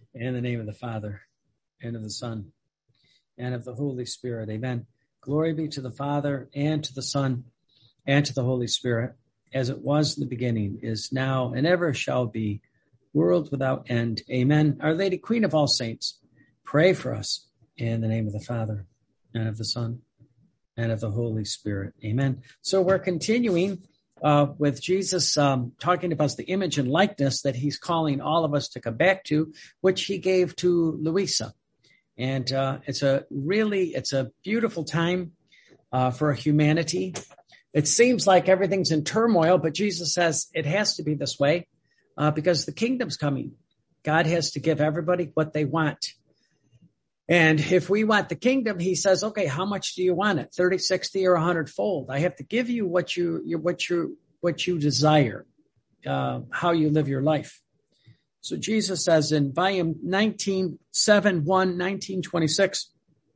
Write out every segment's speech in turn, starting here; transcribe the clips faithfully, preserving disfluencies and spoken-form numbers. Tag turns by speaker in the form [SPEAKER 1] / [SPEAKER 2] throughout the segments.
[SPEAKER 1] In the name of the Father, and of the Son, and of the Holy Spirit. Amen. Glory be to the Father, and to the Son, and to the Holy Spirit, as it was in the beginning, is now, and ever shall be, world without end. Amen. Our Lady, Queen of all saints, pray for us. In the name of the Father, and of the Son, and of the Holy Spirit. Amen. So we're continuing uh, with Jesus um, talking about the image and likeness that he's calling all of us to come back to, which he gave to Louisa. And uh, it's a really, it's a beautiful time uh, for humanity. It seems like everything's in turmoil, but Jesus says it has to be this way uh, because the kingdom's coming. God has to give everybody what they want. And if we want the kingdom, he says, okay, how much do you want it? thirty, sixty, or a hundred fold? I have to give you what you, what you, what you desire, uh, how you live your life. So Jesus says in volume nineteen, seven, one, nineteen twenty-six,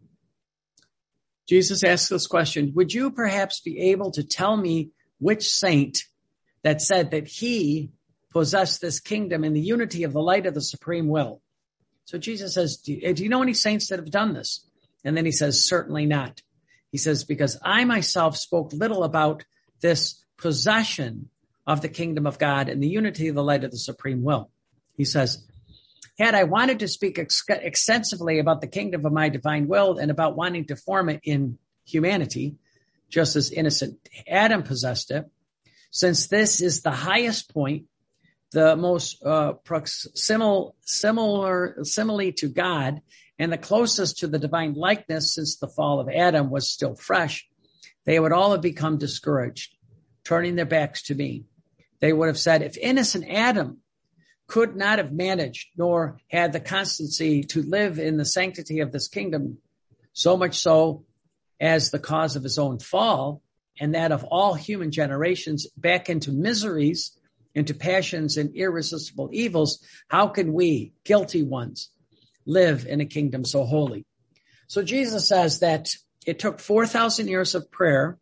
[SPEAKER 1] Jesus asks this question, would you perhaps be able to tell me which saint that said that he possessed this kingdom in the unity of the light of the supreme will? So Jesus says, do you, do you know any saints that have done this? And then he says, certainly not. He says, because I myself spoke little about this possession of the kingdom of God and the unity of the light of the supreme will. He says, had I wanted to speak ex- extensively about the kingdom of my divine will and about wanting to form it in humanity, just as innocent Adam possessed it, since this is the highest point, the most uh, proximal, similar, simile to God, and the closest to the divine likeness since the fall of Adam was still fresh, they would all have become discouraged, turning their backs to me. They would have said, if innocent Adam could not have managed nor had the constancy to live in the sanctity of this kingdom, so much so as the cause of his own fall and that of all human generations back into miseries, into passions and irresistible evils, how can we, guilty ones, live in a kingdom so holy? So Jesus says that it took four thousand years of prayer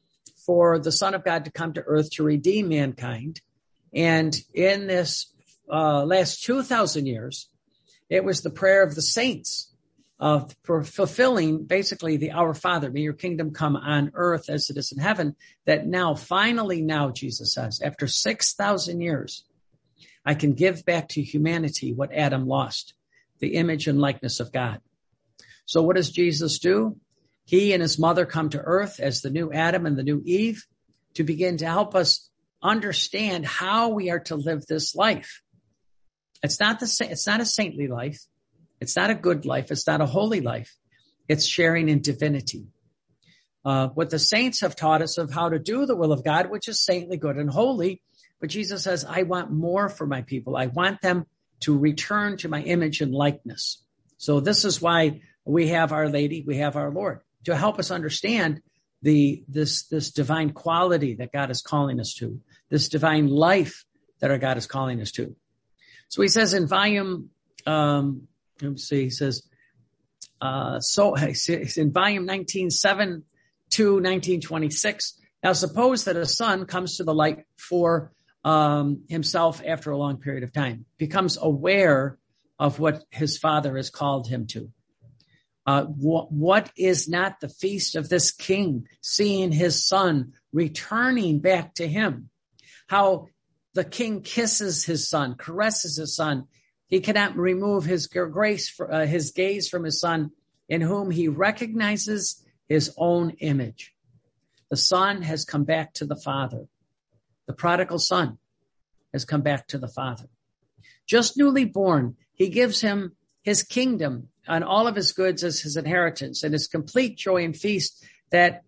[SPEAKER 1] for the Son of God to come to earth to redeem mankind. And in this uh, last two thousand years, it was the prayer of the saints of for fulfilling basically the Our Father, may your kingdom come on earth as it is in heaven, that now, finally now, Jesus says, after six thousand years, I can give back to humanity what Adam lost, the image and likeness of God. So what does Jesus do? He and his mother come to earth as the new Adam and the new Eve to begin to help us understand how we are to live this life. It's not the it's not a saintly life. It's not a good life. It's not a holy life. It's sharing in divinity. Uh, what the saints have taught us of how to do the will of God, which is saintly, good, and holy. But Jesus says, I want more for my people. I want them to return to my image and likeness. So this is why we have Our Lady, we have our Lord, to help us understand the this this divine quality that God is calling us to, this divine life that our God is calling us to. So he says in volume, um, let me see, he says, uh, so in volume nineteen, seven to nineteen twenty-six, now suppose that a son comes to the light for um, himself after a long period of time, becomes aware of what his father has called him to. Uh, wh- what is not the feast of this king, seeing his son returning back to him? How the king kisses his son, caresses his son. He cannot remove his grace, for, uh, his gaze from his son, in whom he recognizes his own image. The son has come back to the father. The prodigal son has come back to the father. Just newly born, he gives him his kingdom and all of his goods as his inheritance, and his complete joy and feast that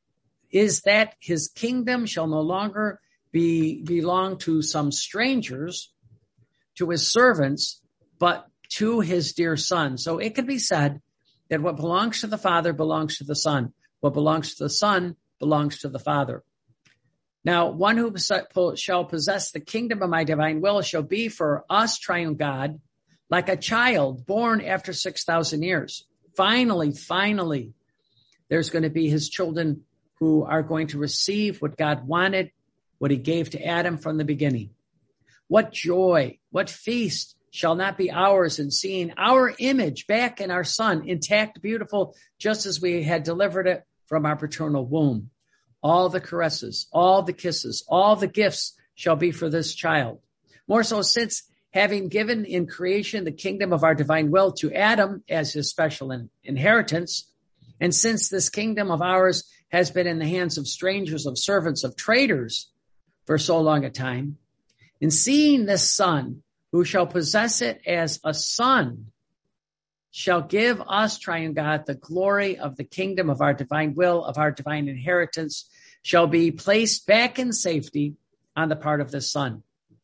[SPEAKER 1] is that his kingdom shall no longer be belong to some strangers, to his servants, but to his dear son. So it could be said that what belongs to the Father belongs to the Son. What belongs to the Son belongs to the Father. Now, one who shall possess the kingdom of my divine will shall be for us, triune God, like a child born after six thousand years. Finally, finally, there's going to be his children who are going to receive what God wanted, what he gave to Adam from the beginning. What joy, what feast shall not be ours in seeing our image back in our son, intact, beautiful, just as we had delivered it from our paternal womb. All the caresses, all the kisses, all the gifts shall be for this child. More so, since having given in creation the kingdom of our divine will to Adam as his special in- inheritance, and since this kingdom of ours has been in the hands of strangers, of servants, of traitors for so long a time, in seeing this son, who shall possess it as a son, shall give us, triune God, the glory of the kingdom of our divine will, of our divine inheritance, shall be placed back in safety on the part of the son.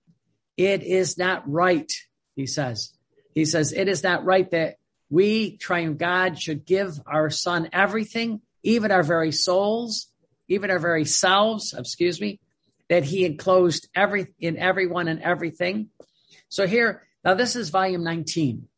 [SPEAKER 1] It is not right, he says. He says, it is not right that we, triune God, should give our son everything, even our very souls, even our very selves, excuse me, that he enclosed every in everyone and everything. So here, now this is volume nineteen.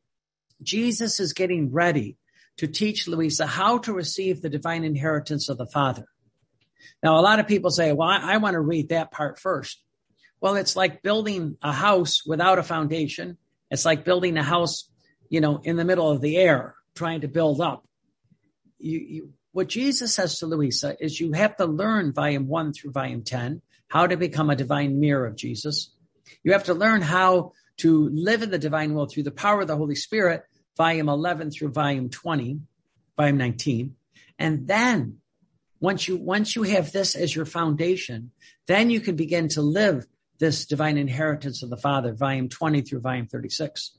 [SPEAKER 1] Jesus is getting ready to teach Louisa how to receive the divine inheritance of the Father. Now, a lot of people say, well, I, I want to read that part first. Well, it's like building a house without a foundation. It's like building a house, you know, in the middle of the air, trying to build up. You, you, what Jesus says to Louisa is you have to learn volume one through volume ten, how to become a divine mirror of Jesus. You have to learn how to live in the divine will through the power of the Holy Spirit, volume eleven through volume twenty, volume nineteen. And then once you, once you have this as your foundation, then you can begin to live this divine inheritance of the Father, volume twenty through volume thirty-six.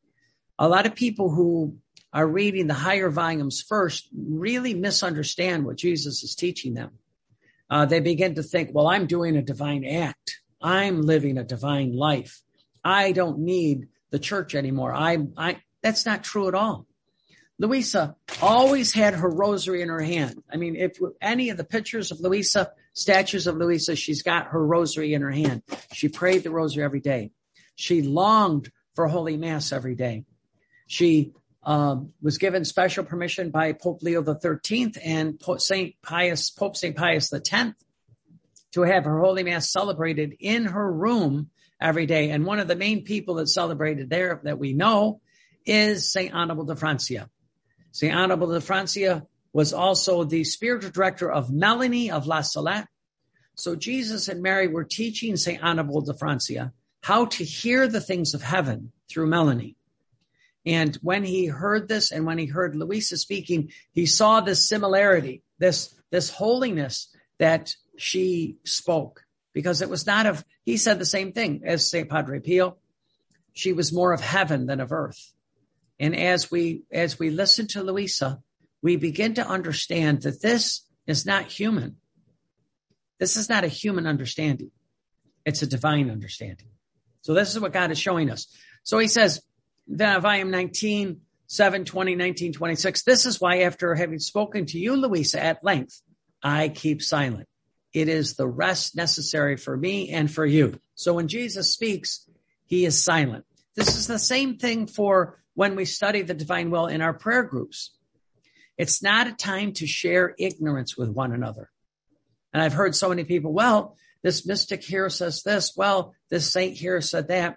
[SPEAKER 1] A lot of people who are reading the higher volumes first really misunderstand what Jesus is teaching them. Uh, they begin to think, well, I'm doing a divine act. I'm living a divine life. I don't need the church anymore. I, I, that's not true at all. Louisa always had her rosary in her hand. I mean, if any of the pictures of Louisa, statues of Louisa, she's got her rosary in her hand. She prayed the rosary every day. She longed for Holy Mass every day. She um, was given special permission by Pope Leo the thirteenth and Pope Saint Pius, Pope Saint Pius the tenth to have her Holy Mass celebrated in her room every day. And one of the main people that celebrated there that we know is Saint Annibal de Francia. Saint Annibal de Francia was also the spiritual director of Melanie of La Salette. So Jesus and Mary were teaching Saint Annibal de Francia how to hear the things of heaven through Melanie. And when he heard this and when he heard Louisa speaking, he saw this similarity, this, this holiness that she spoke, because it was not of, he said the same thing as Saint Padre Pio. She was more of heaven than of earth. And as we, as we listen to Louisa, we begin to understand that this is not human. This is not a human understanding. It's a divine understanding. So this is what God is showing us. So he says, the volume nineteen, seven, twenty, nineteen, twenty-six. This is why after having spoken to you, Louisa, at length, I keep silent. It is the rest necessary for me and for you. So when Jesus speaks, he is silent. This is the same thing for when we study the divine will in our prayer groups. It's not a time to share ignorance with one another. And I've heard so many people, well, this mystic here says this. Well, this saint here said that.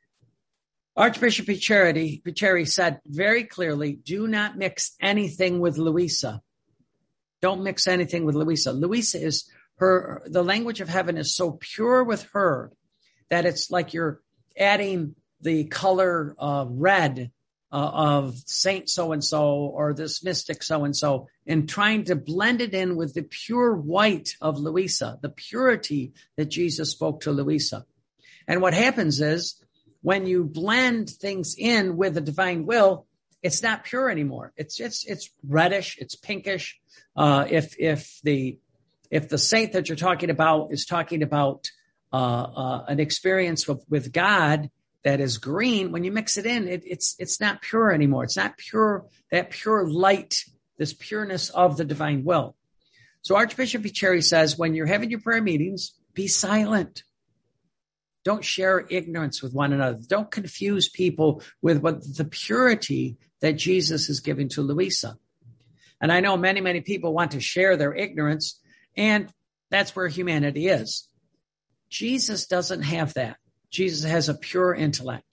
[SPEAKER 1] Archbishop Picheri, Picheri said very clearly, do not mix anything with Louisa. Don't mix anything with Louisa. Louisa is her, the language of heaven is so pure with her that it's like you're adding the color uh, red uh, of Saint so-and-so or this mystic so-and-so and trying to blend it in with the pure white of Louisa, the purity that Jesus spoke to Louisa. And what happens is, when you blend things in with the divine will, it's not pure anymore. It's it's it's reddish, it's pinkish. Uh, if if the if the saint that you're talking about is talking about uh, uh, an experience with, with God that is green, when you mix it in, it, it's it's not pure anymore. It's not pure, that pure light, this pureness of the divine will. So Archbishop Picheri says, when you're having your prayer meetings, be silent. Don't share ignorance with one another. Don't confuse people with what the purity that Jesus is giving to Louisa. And I know many, many people want to share their ignorance, and that's where humanity is. Jesus doesn't have that. Jesus has a pure intellect.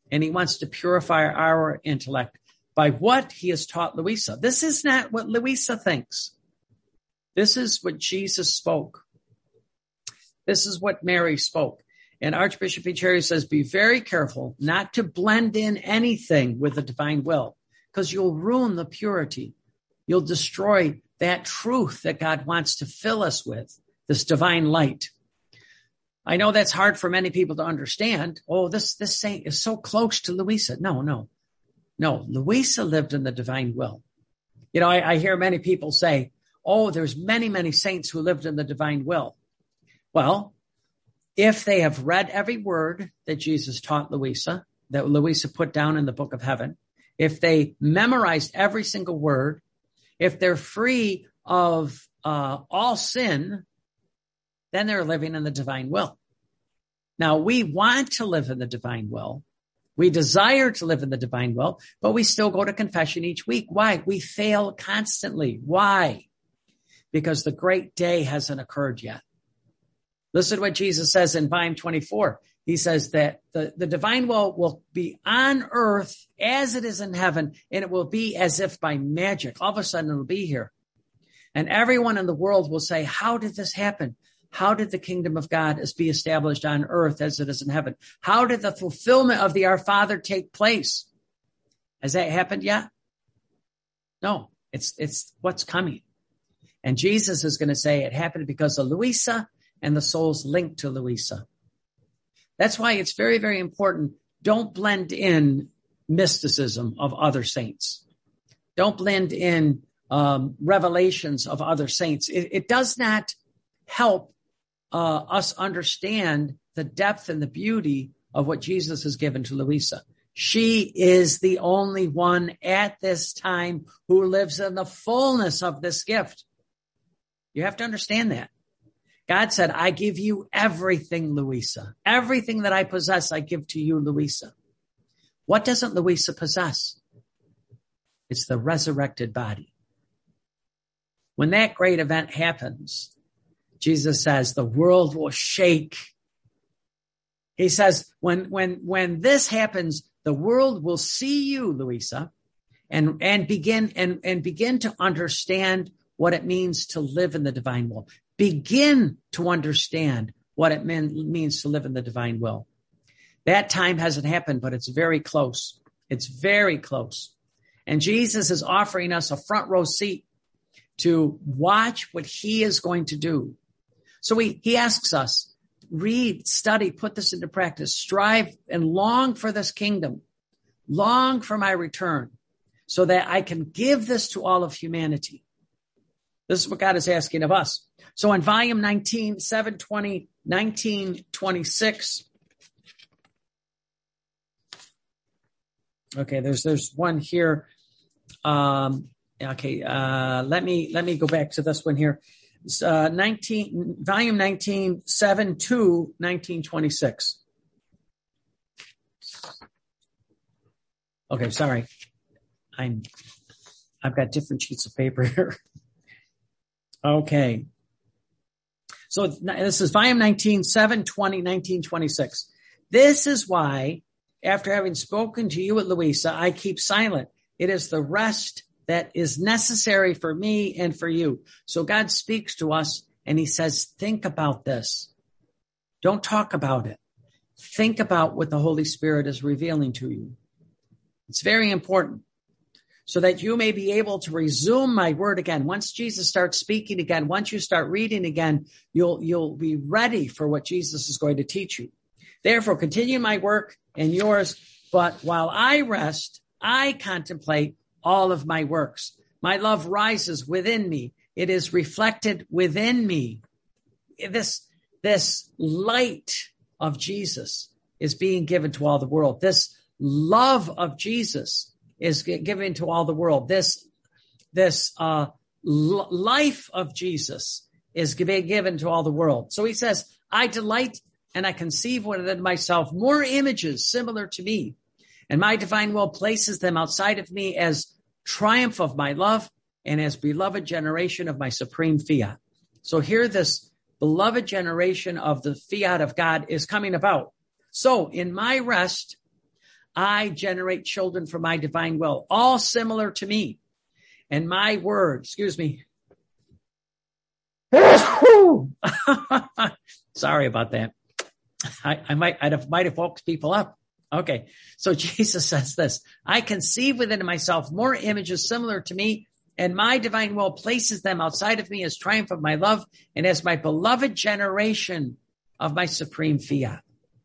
[SPEAKER 1] And he wants to purify our intellect by what he has taught Louisa. This is not what Louisa thinks. This is what Jesus spoke. This is what Mary spoke. And Archbishop Vicario says, be very careful not to blend in anything with the divine will, because you'll ruin the purity. You'll destroy that truth that God wants to fill us with, this divine light. I know that's hard for many people to understand. Oh, this, this saint is so close to Louisa. No, no, no. Louisa lived in the divine will. You know, I, I hear many people say, oh, there's many, many saints who lived in the divine will. Well, if they have read every word that Jesus taught Louisa, that Louisa put down in the book of heaven, if they memorized every single word, if they're free of uh, all sin, then they're living in the divine will. Now, we want to live in the divine will. We desire to live in the divine will, but we still go to confession each week. Why? We fail constantly. Why? Because the great day hasn't occurred yet. Listen to what Jesus says in volume twenty-four. He says that the, the divine will will be on earth as it is in heaven, and it will be as if by magic. All of a sudden, it'll be here. And everyone in the world will say, how did this happen? How did the kingdom of God be established on earth as it is in heaven? How did the fulfillment of the Our Father take place? Has that happened yet? No, it's it's what's coming. And Jesus is going to say it happened because of Louisa and the souls linked to Louisa. That's why it's very, very important. Don't blend in mysticism of other saints. Don't blend in um, revelations of other saints. It, it does not help uh, us understand the depth and the beauty of what Jesus has given to Louisa. She is the only one at this time who lives in the fullness of this gift. You have to understand that. God said, I give you everything, Louisa. Everything that I possess, I give to you, Louisa. What doesn't Louisa possess? It's the resurrected body. When that great event happens, Jesus says the world will shake. He says, when, when, when this happens, the world will see you, Louisa, and, and begin, and, and begin to understand what it means to live in the divine will. Begin to understand what it mean, means to live in the divine will. That time hasn't happened, but it's very close. It's very close. And Jesus is offering us a front row seat to watch what he is going to do. So he, he asks us, read, study, put this into practice, strive and long for this kingdom, long for my return so that I can give this to all of humanity. This is what God is asking of us. So in volume nineteen, seven twenty, nineteen twenty-six. Okay, there's, there's one here. Um, okay, uh, let me, let me go back to this one here. Uh, nineteen, volume nineteen, seven to nineteen twenty-six. Okay, sorry. I'm, I've got different sheets of paper here. Okay. So this is volume nineteen, seven twenty, nineteen twenty-six. This is why, after having spoken to you at Louisa, I keep silent. It is the rest that is necessary for me and for you. So God speaks to us and he says, think about this. Don't talk about it. Think about what the Holy Spirit is revealing to you. It's very important so that you may be able to resume my word again. Once Jesus starts speaking again, once you start reading again, you'll, you'll be ready for what Jesus is going to teach you. Therefore, continue my work and yours. But while I rest, I contemplate all of my works. My love rises within me. It is reflected within me. This, this light of Jesus is being given to all the world. This love of Jesus is given to all the world. This, this, uh, l- life of Jesus is being given to all the world. So he says, I delight and I conceive within myself more images similar to me. And my divine will places them outside of me as triumph of my love and as beloved generation of my supreme fiat. So here this beloved generation of the fiat of God is coming about. So in my rest, I generate children for my divine will, all similar to me. And my word, excuse me. Sorry about that. I, I might, I might have woke people up. Okay. So Jesus says this, I conceive within myself more images similar to me, and my divine will places them outside of me as triumph of my love and as my beloved generation of my supreme fiat.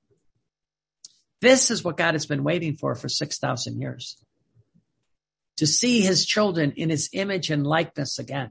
[SPEAKER 1] This is what God has been waiting for for six thousand years. To see his children in his image and likeness again.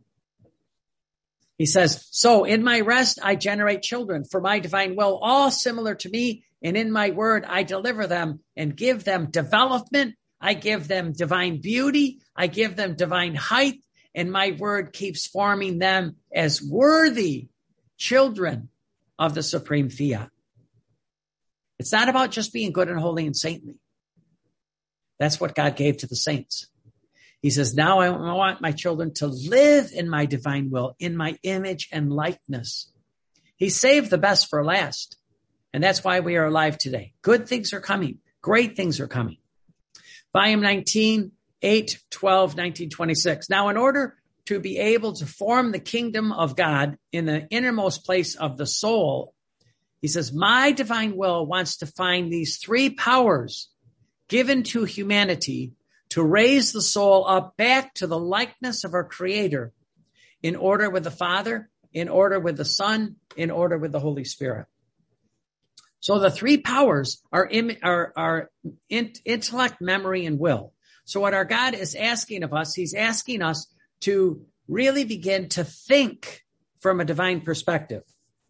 [SPEAKER 1] He says, so in my rest, I generate children for my divine will, all similar to me. And in my word, I deliver them and give them development. I give them divine beauty. I give them divine height. And my word keeps forming them as worthy children of the supreme fiat. It's not about just being good and holy and saintly. That's what God gave to the saints. He says, now I want my children to live in my divine will, in my image and likeness. He saved the best for last. And that's why we are alive today. Good things are coming. Great things are coming. Volume nineteen, eight, twelve, nineteen twenty-six. Now, in order to be able to form the kingdom of God in the innermost place of the soul, he says, my divine will wants to find these three powers given to humanity to raise the soul up back to the likeness of our Creator, in order with the Father, in order with the Son, in order with the Holy Spirit. So the three powers are, im- are, are in- intellect, memory, and will. So what our God is asking of us, he's asking us to really begin to think from a divine perspective.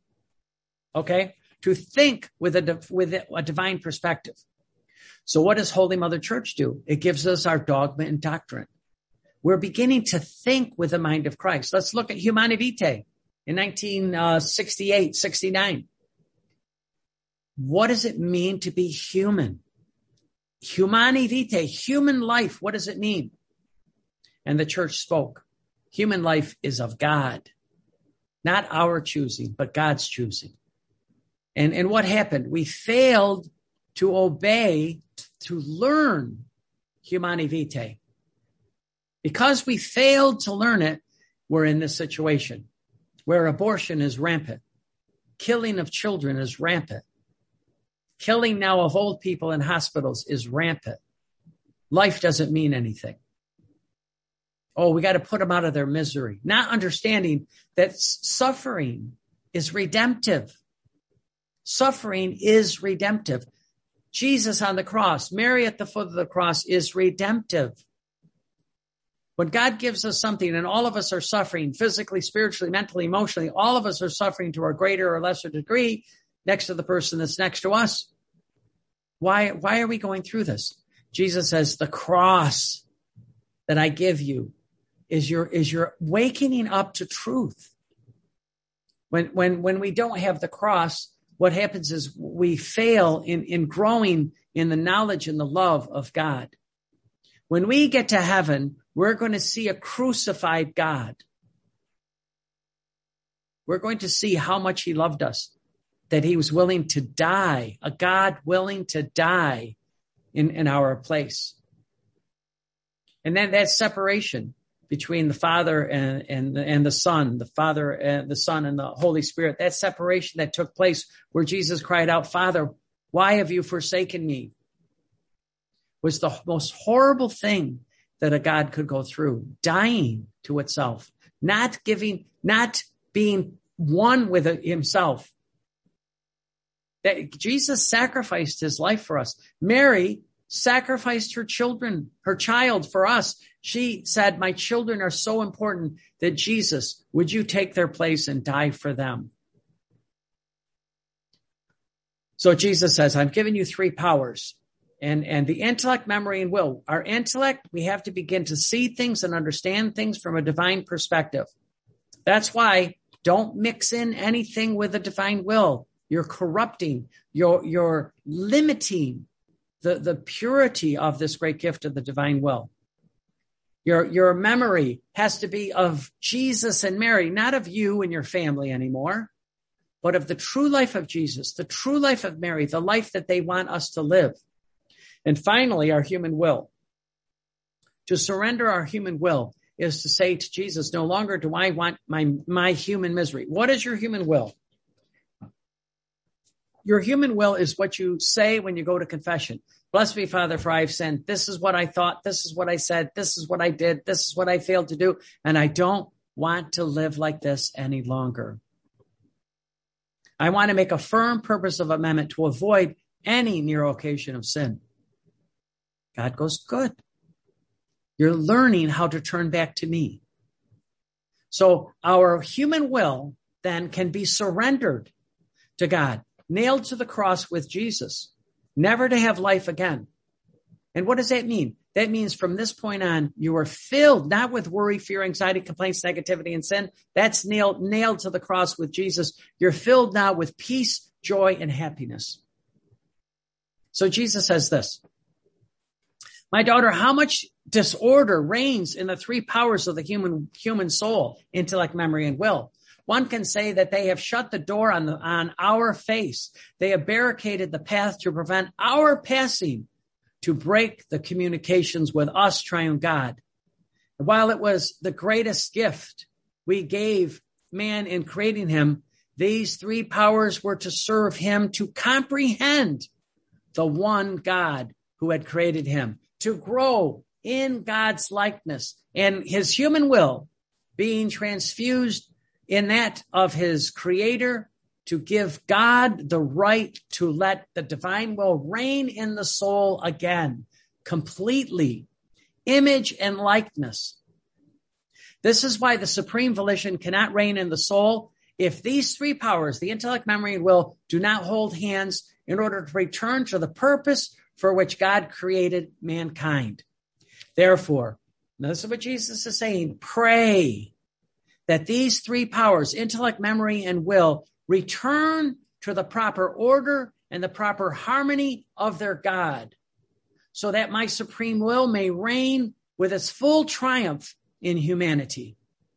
[SPEAKER 1] Okay? To think with a, with a divine perspective. So what does Holy Mother Church do? It gives us our dogma and doctrine. We're beginning to think with the mind of Christ. Let's look at Humanae Vitae in nineteen sixty-eight, sixty-nine. What does it mean to be human? Humanae Vitae, human life, what does it mean? And the church spoke. Human life is of God. Not our choosing, but God's choosing. And, and what happened? We failed to obey, to learn Humanae Vitae. Because we failed to learn it, we're in this situation where abortion is rampant. Killing of children is rampant. Killing now of old people in hospitals is rampant. Life doesn't mean anything. Oh, we got to put them out of their misery. Not understanding that suffering is redemptive. Suffering is redemptive. Jesus on the cross, Mary at the foot of the cross is redemptive. When God gives us something and all of us are suffering physically, spiritually, mentally, emotionally, all of us are suffering to a greater or lesser degree next to the person that's next to us. Why, why are we going through this? Jesus says, the cross that I give you is your, is your wakening up to truth. When, when, when we don't have the cross, what happens is we fail in, in growing in the knowledge and the love of God. When we get to heaven, we're going to see a crucified God. We're going to see how much he loved us, that he was willing to die, a God willing to die in, in our place. And then that separation between the Father and, and, and the Son, the Father and the Son and the Holy Spirit, that separation that took place where Jesus cried out, Father, why have you forsaken me? Was the most horrible thing that a God could go through, dying to itself, not giving, not being one with it himself. That Jesus sacrificed his life for us. Mary sacrificed her children, her child for us. She said, my children are so important that Jesus, would you take their place and die for them? So Jesus says, I've given you three powers. And, and the intellect, memory, and will. Our intellect, we have to begin to see things and understand things from a divine perspective. That's why don't mix in anything with a divine will. You're corrupting, you're, you're limiting the, the purity of this great gift of the divine will. Your, your memory has to be of Jesus and Mary, not of you and your family anymore, but of the true life of Jesus, the true life of Mary, the life that they want us to live. And finally, our human will. To surrender our human will is to say to Jesus, no longer do I want my, my human misery. What is your human will? Your human will is what you say when you go to confession. Bless me, Father, for I have sinned. This is what I thought. This is what I said. This is what I did. This is what I failed to do. And I don't want to live like this any longer. I want to make a firm purpose of amendment to avoid any near occasion of sin. God goes, good. You're learning how to turn back to me. So our human will then can be surrendered to God, nailed to the cross with Jesus, never to have life again. And what does that mean? That means from this point on, you are filled not with worry, fear, anxiety, complaints, negativity, and sin. That's nailed, nailed to the cross with Jesus. You're filled now with peace, joy, and happiness. So Jesus says this, my daughter, how much disorder reigns in the three powers of the human, human soul, intellect, memory, and will. One can say that they have shut the door on the, on our face. They have barricaded the path to prevent our passing, to break the communications with us, triune God. And while it was the greatest gift we gave man in creating him, these three powers were to serve him to comprehend the one God who had created him, to grow in God's likeness and his human will being transfused in that of his creator, to give God the right to let the divine will reign in the soul again, completely, image and likeness. This is why the supreme volition cannot reign in the soul if these three powers, the intellect, memory, and will, do not hold hands in order to return to the purpose for which God created mankind. Therefore, this is what Jesus is saying, pray that these three powers, intellect, memory, and will, return to the proper order and the proper harmony of their God, so that my supreme will may reign with its full triumph in humanity.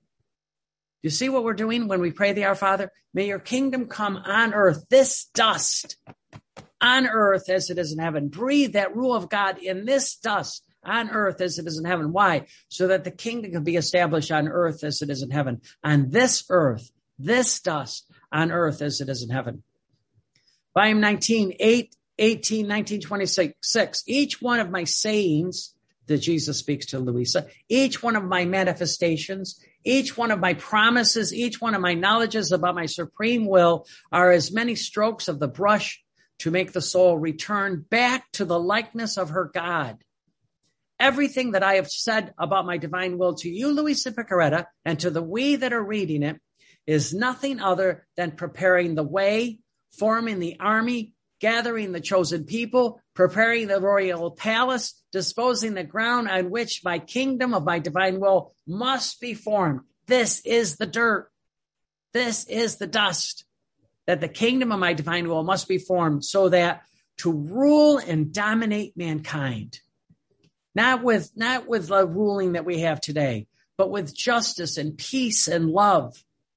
[SPEAKER 1] You see what we're doing when we pray the Our Father? May your kingdom come on earth, this dust, on earth as it is in heaven. Breathe that rule of God in this dust on earth as it is in heaven. Why? So that the kingdom can be established on earth as it is in heaven. On this earth, this dust, on earth as it is in heaven. Volume nineteen, eight, eighteen, nineteen, twenty-six. Each one of my sayings that Jesus speaks to Louisa, each one of my manifestations, each one of my promises, each one of my knowledges about my supreme will are as many strokes of the brush to make the soul return back to the likeness of her God. Everything that I have said about my divine will to you, Louisa Piccarreta, and to the we that are reading it, is nothing other than preparing the way, forming the army, gathering the chosen people, preparing the royal palace, disposing the ground on which my kingdom of my divine will must be formed. This is the dirt. This is the dust, that the kingdom of my divine will must be formed so that to rule and dominate mankind, not with, not with the ruling that we have today, but with justice and peace and love.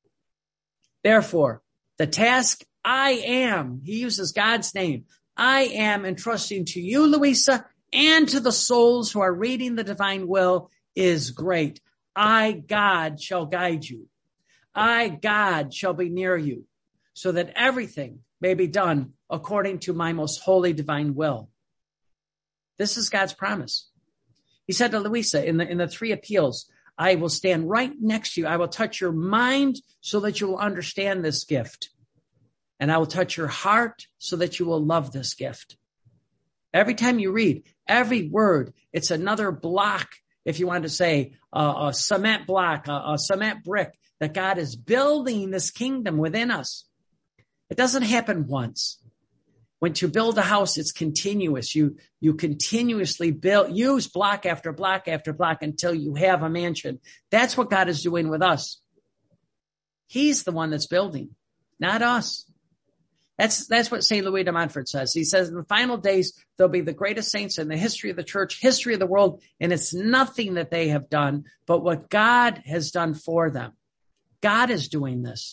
[SPEAKER 1] Therefore, the task I am, he uses God's name, I am entrusting to you, Louisa, and to the souls who are reading the divine will is great. I, God, shall guide you. I, God, shall be near you, so that everything may be done according to my most holy divine will. This is God's promise. He said to Louisa in the, in the three appeals, I will stand right next to you. I will touch your mind so that you will understand this gift. And I will touch your heart so that you will love this gift. Every time you read, every word, it's another block, if you want to say, uh, a cement block, a, a cement brick, that God is building this kingdom within us. It doesn't happen once. When you build a house, it's continuous. You, you continuously build, use block after block after block until you have a mansion. That's what God is doing with us. He's the one that's building, not us. That's, that's what Saint Louis de Montfort says. He says in the final days, there'll be the greatest saints in the history of the church, history of the world, and it's nothing that they have done, but what God has done for them. God is doing this.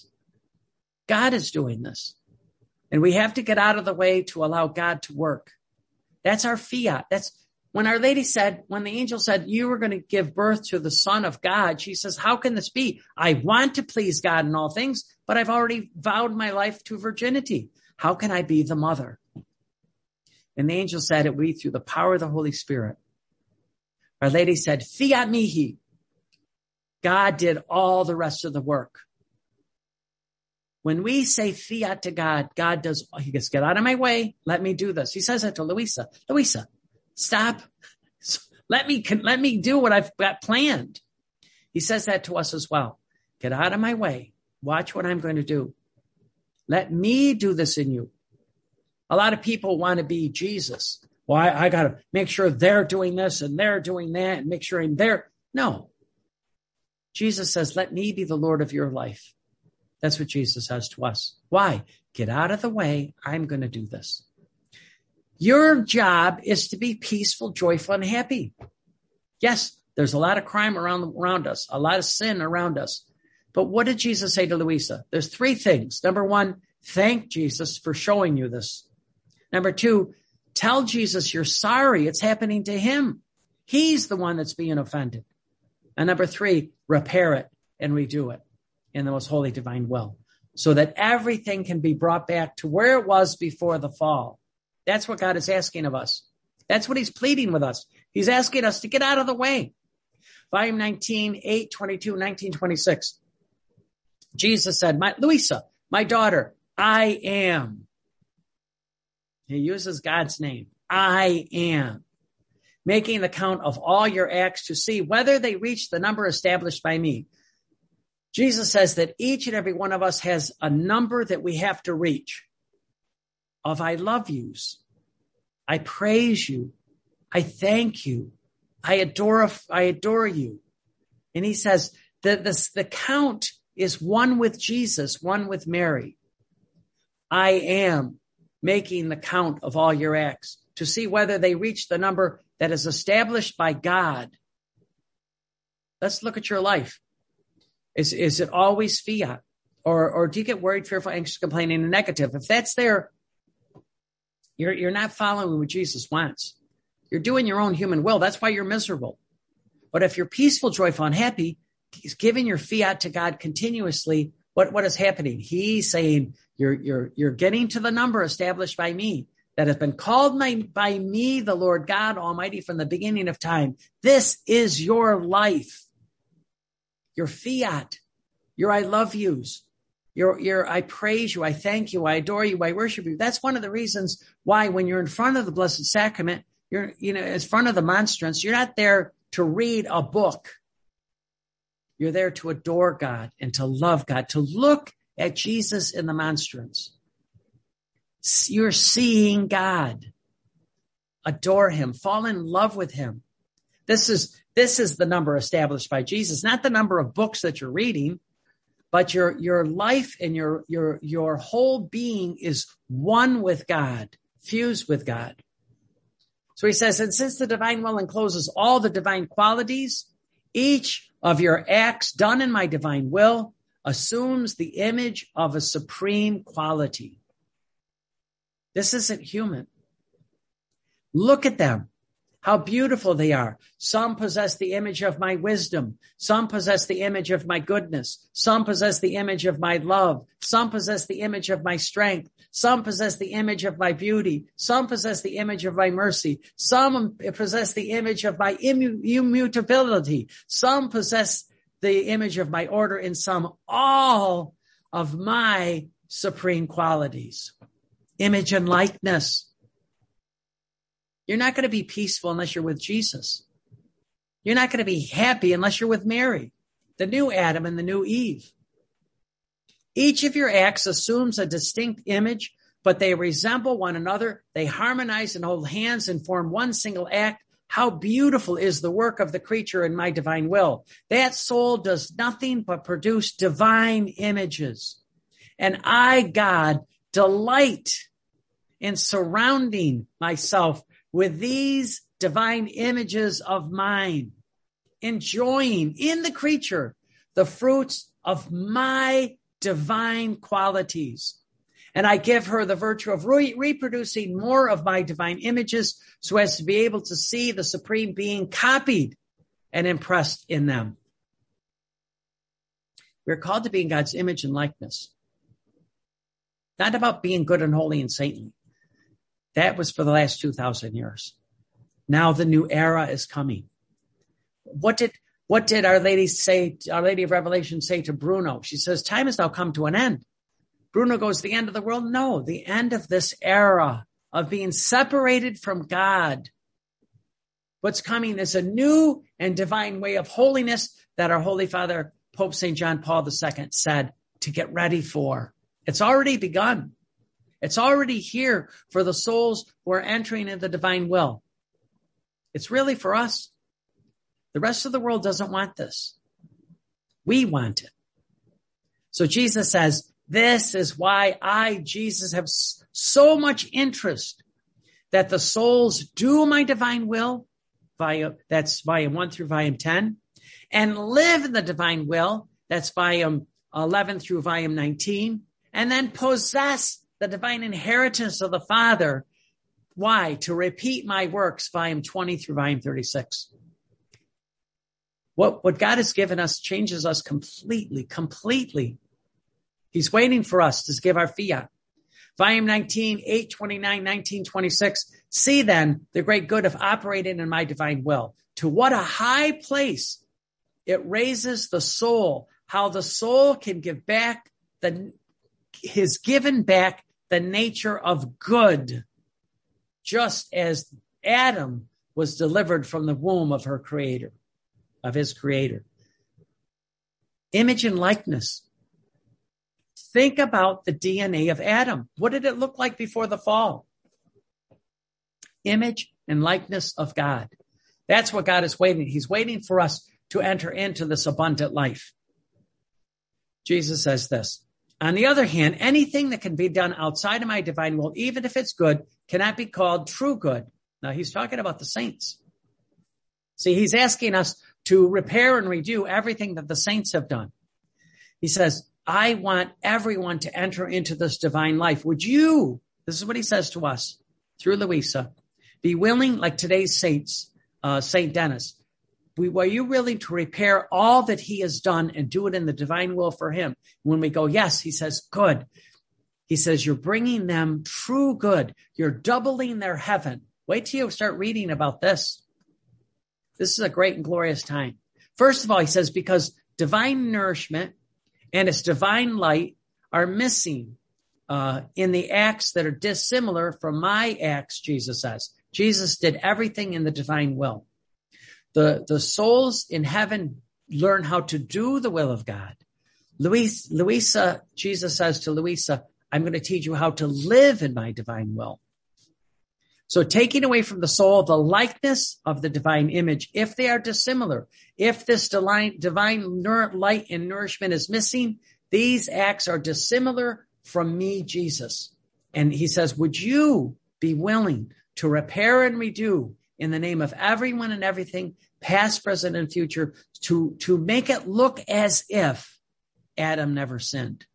[SPEAKER 1] God is doing this. And we have to get out of the way to allow God to work. That's our fiat. That's when Our Lady said, when the angel said, you were going to give birth to the Son of God, she says, how can this be? I want to please God in all things, but I've already vowed my life to virginity. How can I be the mother? And the angel said, it will be through the power of the Holy Spirit. Our Lady said, fiat mihi. God did all the rest of the work. When we say fiat to God, God does, he goes, get out of my way. Let me do this. He says that to Louisa. Louisa, stop. Let me, let me do what I've got planned. He says that to us as well. Get out of my way. Watch what I'm going to do. Let me do this in you. A lot of people want to be Jesus. Well, I, I got to make sure they're doing this and they're doing that and make sure I'm there. No. Jesus says, let me be the Lord of your life. That's what Jesus says to us. Why? Get out of the way. I'm going to do this. Your job is to be peaceful, joyful, and happy. Yes, there's a lot of crime around, around us, a lot of sin around us. But what did Jesus say to Louisa? There's three things. Number one, thank Jesus for showing you this. Number two, tell Jesus you're sorry. It's happening to him. He's the one that's being offended. And number three, repair it and redo it in the most holy divine will so that everything can be brought back to where it was before the fall. That's what God is asking of us. That's what he's pleading with us. He's asking us to get out of the way. Volume nineteen, eight twenty-two, nineteen twenty-six. Jesus said, my, Louisa, my daughter, I am. He uses God's name. I am. Making the count of all your acts to see whether they reach the number established by me. Jesus says that each and every one of us has a number that we have to reach of I love yous. I praise you. I thank you. I adore, I adore you. And he says that this, the count is one with Jesus, one with Mary. I am making the count of all your acts to see whether they reach the number that is established by God. Let's look at your life. Is, is it always fiat? Or, or do you get worried, fearful, anxious, complaining, and negative? If that's there, you're, you're not following what Jesus wants. You're doing your own human will. That's why you're miserable. But if you're peaceful, joyful, and happy, he's giving your fiat to God continuously. What, what is happening? He's saying, you're, you're, you're getting to the number established by me that has been called my, by me, the Lord God Almighty, from the beginning of time. This is your life. Your fiat, your I love yous, your, your I praise you, I thank you, I adore you, I worship you. That's one of the reasons why when you're in front of the Blessed Sacrament, you're, you know, in front of the monstrance, you're not there to read a book. You're there to adore God and to love God, to look at Jesus in the monstrance. You're seeing God. Adore him. Fall in love with him. This is, this is the number established by Jesus, not the number of books that you're reading, but your, your life and your, your, your whole being is one with God, fused with God. So he says, and since the divine will encloses all the divine qualities, each of your acts done in my divine will assumes the image of a supreme quality. This isn't human. Look at them. How beautiful they are. Some possess the image of my wisdom. Some possess the image of my goodness. Some possess the image of my love. Some possess the image of my strength. Some possess the image of my beauty. Some possess the image of my mercy. Some possess the image of my immu- immutability. Some possess the image of my order, and some all of my supreme qualities. Image and likeness. You're not going to be peaceful unless you're with Jesus. You're not going to be happy unless you're with Mary, the new Adam and the new Eve. Each of your acts assumes a distinct image, but they resemble one another. They harmonize and hold hands and form one single act. How beautiful is the work of the creature in my divine will. That soul does nothing but produce divine images. And I, God, delight in surrounding myself with these divine images of mine, enjoying in the creature the fruits of my divine qualities. And I give her the virtue of re- reproducing more of my divine images so as to be able to see the Supreme Being copied and impressed in them. We're called to be in God's image and likeness. Not about being good and holy and saintly. That was for the last two thousand years. Now the new era is coming. What did, what did Our Lady say, Our Lady of Revelation say to Bruno? She says, time has now come to an end. Bruno goes, the end of the world? No, the end of this era of being separated from God. What's coming is a new and divine way of holiness that our Holy Father, Pope Saint John Paul the Second, said to get ready for. It's already begun. It's already here for the souls who are entering into the divine will. It's really for us. The rest of the world doesn't want this. We want it. So Jesus says, this is why I, Jesus, have so much interest that the souls do my divine will, via, that's volume one through volume ten, and live in the divine will, that's volume eleven through volume nineteen, and then possess the divine inheritance of the Father. Why? To repeat my works, volume twenty through volume thirty-six. What, what God has given us changes us completely, completely. He's waiting for us to give our fiat. Volume nineteen, eight twenty-nine, nineteen twenty-six. See then the great good of operating in my divine will. To what a high place it raises the soul. How the soul can give back the, his given back the nature of good. Just as Adam was delivered from the womb of her creator, of his creator. Image and likeness. Think about the D N A of Adam. What did it look like before the fall? Image and likeness of God. That's what God is waiting. He's waiting for us to enter into this abundant life. Jesus says this. On the other hand, anything that can be done outside of my divine will, even if it's good, cannot be called true good. Now, he's talking about the saints. See, he's asking us to repair and redo everything that the saints have done. He says, I want everyone to enter into this divine life. Would you, this is what he says to us through Louisa, be willing, like today's saints, uh, Saint Dennis, we, were you willing to repair all that he has done and do it in the divine will for him? When we go, yes, he says, good. He says, you're bringing them true good. You're doubling their heaven. Wait till you start reading about this. This is a great and glorious time. First of all, he says, because divine nourishment and its divine light are missing uh, in the acts that are dissimilar from my acts, Jesus says. Jesus did everything in the divine will. The, the souls in heaven learn how to do the will of God. Luis, Louisa, Jesus says to Louisa, I'm going to teach you how to live in my divine will. So taking away from the soul the likeness of the divine image, if they are dissimilar, if this divine, divine light and nourishment is missing, these acts are dissimilar from me, Jesus. And he says, would you be willing to repair and redo in the name of everyone and everything, past, present, and future, to, to make it look as if Adam never sinned?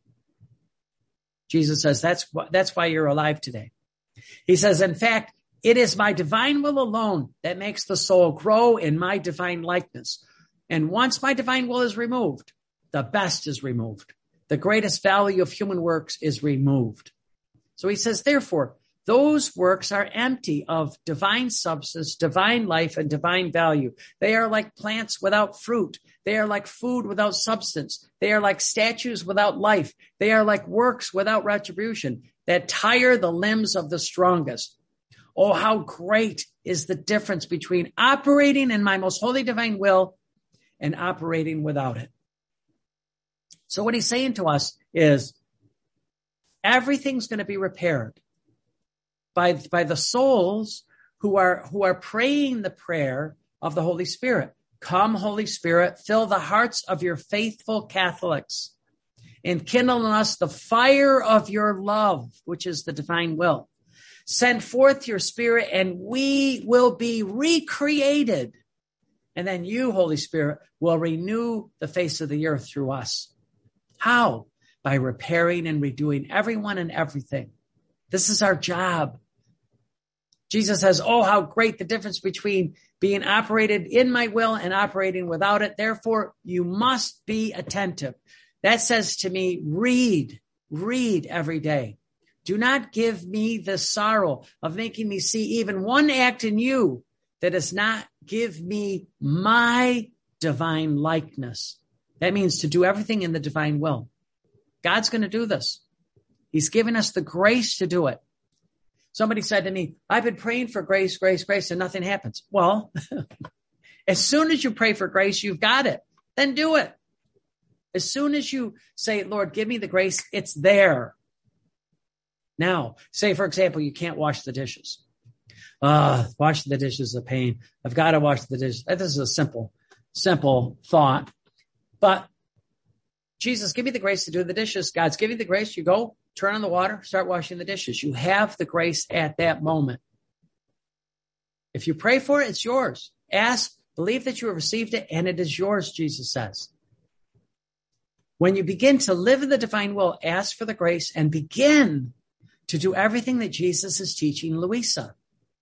[SPEAKER 1] Jesus says, that's wh- that's why you're alive today. He says, in fact, it is my divine will alone that makes the soul grow in my divine likeness. And once my divine will is removed, the best is removed. The greatest value of human works is removed. So he says, therefore, those works are empty of divine substance, divine life, and divine value. They are like plants without fruit. They are like food without substance. They are like statues without life. They are like works without retribution that tire the limbs of the strongest. Oh, how great is the difference between operating in my most holy divine will and operating without it. So what he's saying to us is everything's going to be repaired by, by the souls who are, who are praying the prayer of the Holy Spirit. Come, Holy Spirit, fill the hearts of your faithful Catholics and kindle in us the fire of your love, which is the divine will. Send forth your Spirit and we will be recreated. And then you, Holy Spirit, will renew the face of the earth through us. How? by repairing and redoing everyone and everything. This is our job. Jesus says, oh, how great the difference between being operated in my will and operating without it. Therefore, you must be attentive. That says to me, read, read every day. Do not give me the sorrow of making me see even one act in you that does not give me my divine likeness. That means to do everything in the divine will. God's going to do this. He's given us the grace to do it. Somebody said to me, I've been praying for grace, grace, grace, and nothing happens. Well, as soon as you pray for grace, you've got it. Then do it. As soon as you say, Lord, give me the grace, it's there. Now, say, for example, you can't wash the dishes. Ah, uh, washing the dishes is a pain. I've got to wash the dishes. This is a simple, simple thought. But Jesus, give me the grace to do the dishes. God's giving the grace. You go, turn on the water, start washing the dishes. You have the grace at that moment. If you pray for it, it's yours. Ask, believe that you have received it, and it is yours, Jesus says. When you begin to live in the divine will, ask for the grace and begin to do everything that Jesus is teaching Louisa.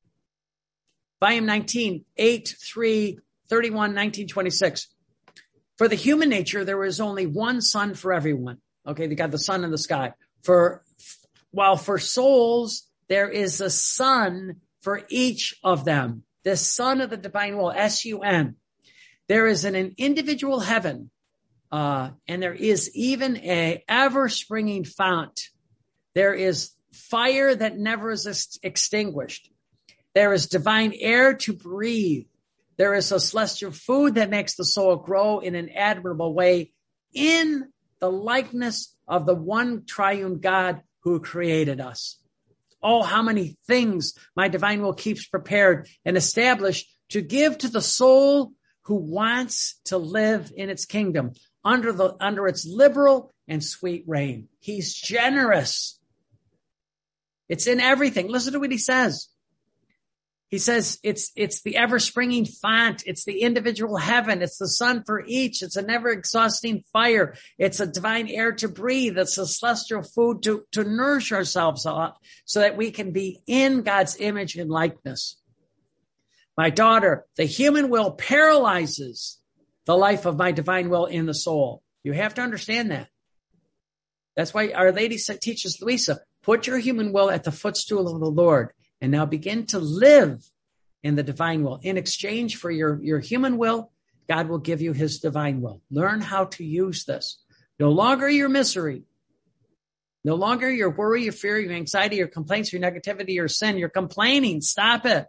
[SPEAKER 1] Volume nineteen, eight, three, thirty-one, nineteen twenty-six. For the human nature, there is only one sun for everyone. Okay, they got the sun in the sky. For while for souls, there is a sun for each of them. The sun of the divine will, S U N. There is an, an individual heaven, uh, and there is even a ever-springing fount. There is fire that never is ex- extinguished. There is divine air to breathe. There is a celestial food that makes the soul grow in an admirable way in the likeness of the one triune God who created us. Oh, how many things my divine will keeps prepared and established to give to the soul who wants to live in its kingdom under the, under its liberal and sweet reign. He's generous. It's in everything. Listen to what he says. He says it's, it's the ever-springing font. It's the individual heaven. It's the sun for each. It's a never-exhausting fire. It's a divine air to breathe. It's a celestial food to, to nourish ourselves on so that we can be in God's image and likeness. My daughter, the human will paralyzes the life of my divine will in the soul. You have to understand that. That's why Our Lady teaches Louisa, put your human will at the footstool of the Lord. And now begin to live in the divine will. In exchange for your, your human will, God will give you his divine will. Learn how to use this. No longer your misery. No longer your worry, your fear, your anxiety, your complaints, your negativity, your sin. You're complaining. Stop it.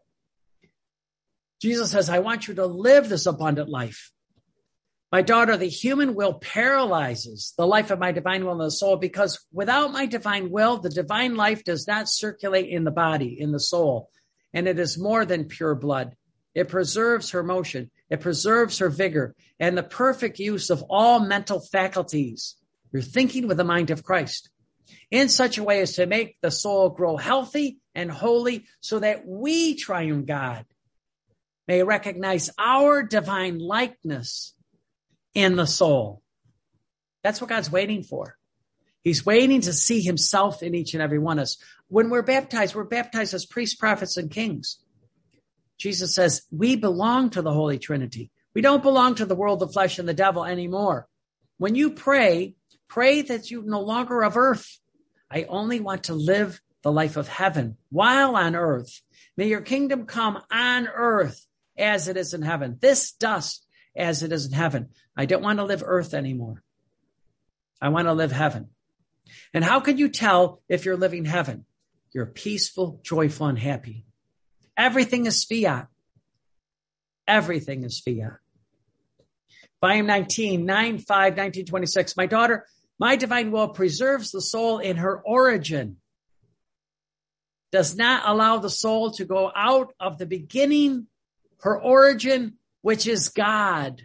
[SPEAKER 1] Jesus says, I want you to live this abundant life. My daughter, the human will paralyzes the life of my divine will in the soul, because without my divine will, the divine life does not circulate in the body, in the soul. And it is more than pure blood. It preserves her motion. It preserves her vigor and the perfect use of all mental faculties. You're thinking with the mind of Christ in such a way as to make the soul grow healthy and holy so that we, triune God, may recognize our divine likeness in the soul. That's what God's waiting for. He's waiting to see himself in each and every one of us. When we're baptized, we're baptized as priests, prophets, and kings. Jesus says we belong to the Holy Trinity. We don't belong to the world, the flesh, and the devil anymore. When you pray, pray that you no longer of earth. I only want to live the life of heaven while on earth. May your kingdom come on earth as it is in heaven. This dust as it is in heaven. I don't want to live earth anymore. I want to live heaven. And how can you tell if you're living heaven? You're peaceful, joyful, and happy. Everything is fiat. Everything is fiat. Volume nineteen, nine five, nineteen twenty-six. My daughter, my divine will preserves the soul in her origin. Does not allow the soul to go out of the beginning, her origin, which is God.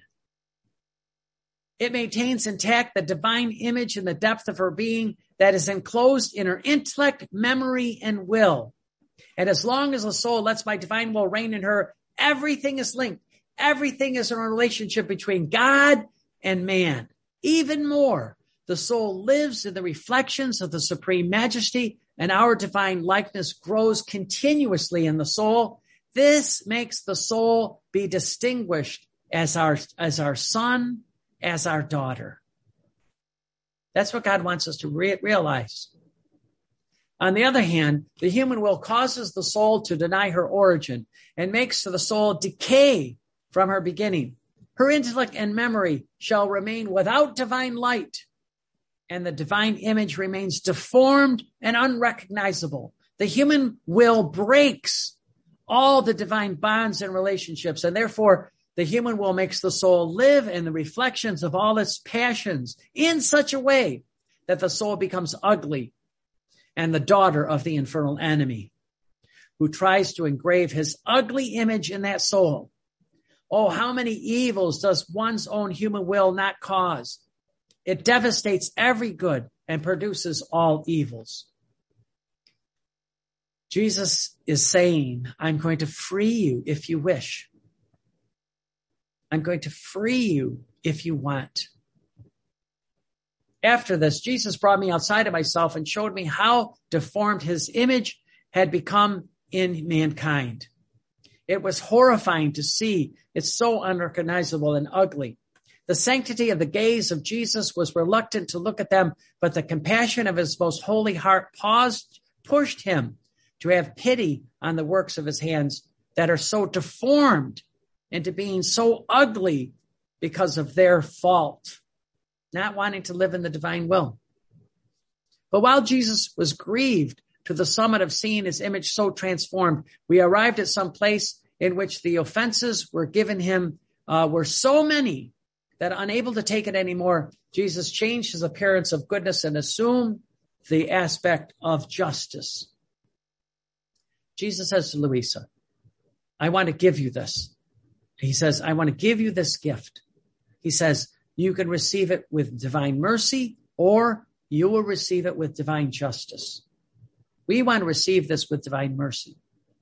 [SPEAKER 1] It maintains intact the divine image in the depth of her being that is enclosed in her intellect, memory, and will. And as long as the soul lets my divine will reign in her, everything is linked. Everything is a relationship between God and man. Even more, the soul lives in the reflections of the supreme majesty, and our divine likeness grows continuously in the soul. This makes the soul be distinguished as our, as our son, as our daughter. That's what God wants us to re- realize. On the other hand, the human will causes the soul to deny her origin and makes the soul decay from her beginning. Her intellect and memory shall remain without divine light, and the divine image remains deformed and unrecognizable. The human will breaks all the divine bonds and relationships, and therefore the human will makes the soul live in the reflections of all its passions in such a way that the soul becomes ugly and the daughter of the infernal enemy, who tries to engrave his ugly image in that soul. Oh, how many evils does one's own human will not cause? It devastates every good and produces all evils. Jesus is saying, I'm going to free you if you wish. I'm going to free you if you want. After this, Jesus brought me outside of myself and showed me how deformed his image had become in mankind. It was horrifying to see. It's so unrecognizable and ugly. The sanctity of the gaze of Jesus was reluctant to look at them, but the compassion of his most holy heart paused, pushed him to have pity on the works of his hands that are so deformed into being so ugly because of their fault, not wanting to live in the divine will. But while Jesus was grieved to the summit of seeing his image so transformed, we arrived at some place in which the offenses were given him uh, were so many that unable to take it anymore, Jesus changed his appearance of goodness and assumed the aspect of justice. Jesus says to Louisa, I want to give you this. He says, I want to give you this gift. He says, you can receive it with divine mercy, or you will receive it with divine justice. We want to receive this with divine mercy.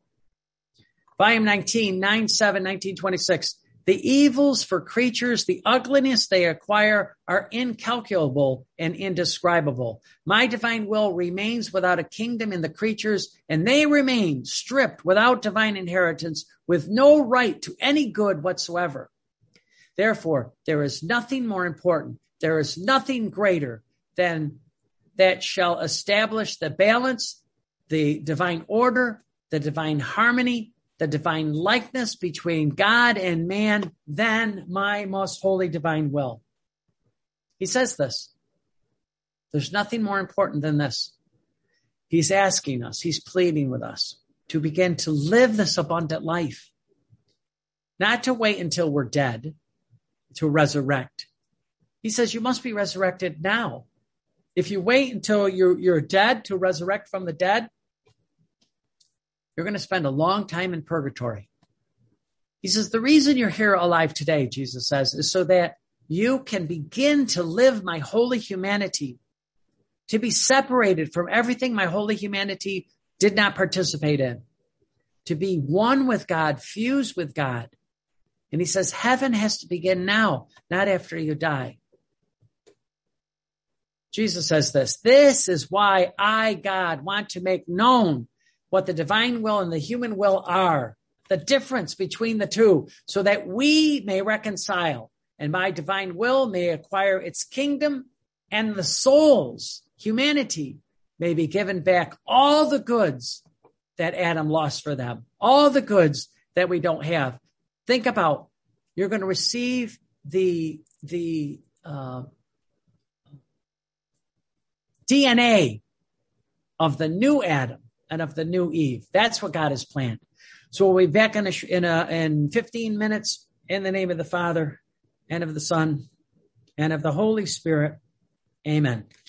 [SPEAKER 1] Volume nineteen, nine seven, nineteen twenty-six. The evils for creatures, the ugliness they acquire are incalculable and indescribable. My divine will remains without a kingdom in the creatures, and they remain stripped without divine inheritance, with no right to any good whatsoever. Therefore, there is nothing more important. There is nothing greater than that shall establish the balance, the divine order, the divine harmony, the divine likeness between God and man than my most holy divine will. He says this. There's nothing more important than this. He's asking us, he's pleading with us to begin to live this abundant life, not to wait until we're dead, to resurrect. He says you must be resurrected now. If you wait until you're, you're dead to resurrect from the dead, you're going to spend a long time in purgatory. He says, the reason you're here alive today, Jesus says, is so that you can begin to live my holy humanity, to be separated from everything my holy humanity did not participate in, to be one with God, fused with God. And he says, heaven has to begin now, not after you die. Jesus says this, this is why I, God, want to make known what the divine will and the human will are, the difference between the two, so that we may reconcile and my divine will may acquire its kingdom and the souls, humanity, may be given back all the goods that Adam lost for them, all the goods that we don't have. Think about, you're going to receive the, the uh, D N A of the new Adam and of the new Eve. That's what God has planned. So we'll be back in a, in, a, in fifteen minutes in the name of the Father and of the Son and of the Holy Spirit. Amen.